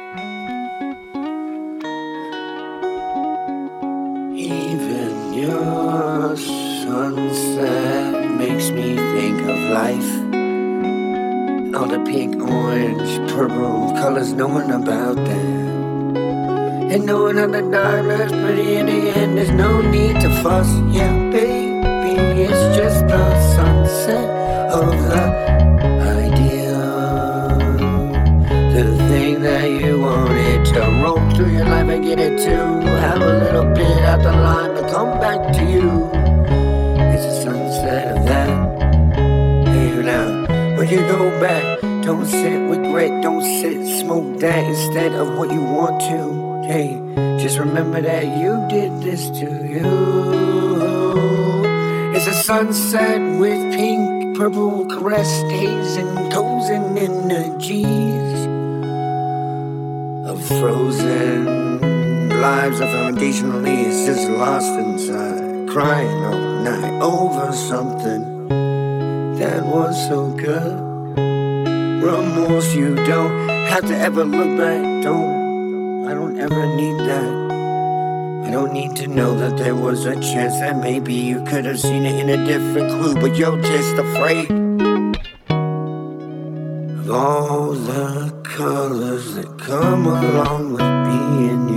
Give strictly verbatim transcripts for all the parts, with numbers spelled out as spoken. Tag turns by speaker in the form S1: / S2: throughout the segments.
S1: Even your sunset makes me think of life. All the pink, orange, purple colors, knowing about that. And knowing how the dark looks pretty in the end, there's no need to fuss. Yeah, baby, it's just the sunset of the idea. The thing that you wanted to roll through your life and get it to have a little bit out the line to come back to you. It's a sunset of that. Hey, now, when you go back, don't sit with regret, don't sit, smoke that instead of what you want to. Hey, just remember that you did this to you. It's a sunset with pink, purple caress days and cozen energies of frozen lives of foundationally. It's just lost inside, crying all night over something that was so good. Remorse, you don't have to ever look back, don't. I don't ever need that. I don't need to know that there was a chance that maybe you could have seen it in a different clue, but you're just afraid of all the colors that come along with being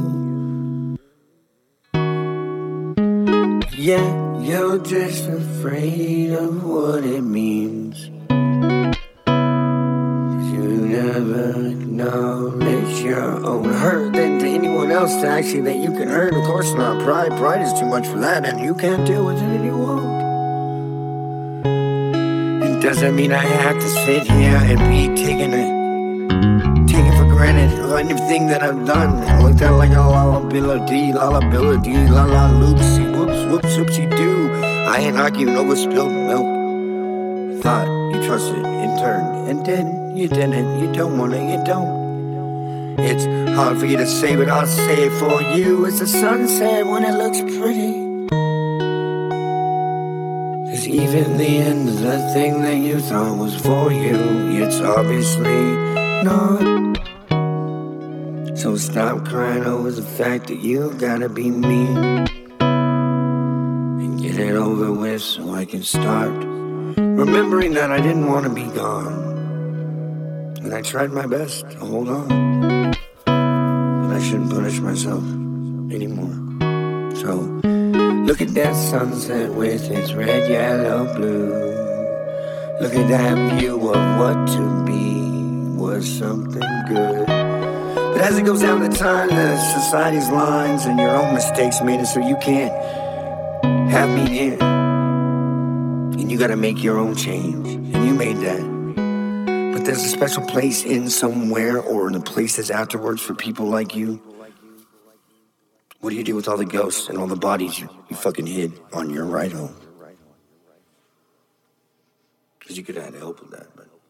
S1: you. Yeah, you're just afraid of what it means. Never acknowledge your own hurt than to anyone else to actually that you can hurt. Of course not. Pride, pride is too much for that, and you can't deal with it and you won't. It doesn't mean I have to sit here and be taking it, taking for granted anything that I've done. I looked at like a lullability, lullability, la la loopsie, whoops, whoops, whoopsie doo. I ain't arguing over spilled milk. Thought you trusted in turn, and then you didn't, you don't wanna, you don't. It's hard for you to say, but I'll say it for you. It's the sunset when it looks pretty. Cause even the end of the thing that you thought was for you, it's obviously not. So stop crying over the fact that you gotta be me, and get it over with so I can start remembering that I didn't want to be gone. And I tried my best to hold on. And I shouldn't punish myself anymore. So, look at that sunset with its red, yellow, blue. Look at that view of what to be was something good. But as it goes down the time, the society's lines and your own mistakes made it so you can't have me here. And you gotta make your own change. And you made that. But there's a special place in somewhere or in the places afterwards for people like you. What do you do with all the ghosts and all the bodies you, you fucking hid on your ride home? Because you could have had help with that, but...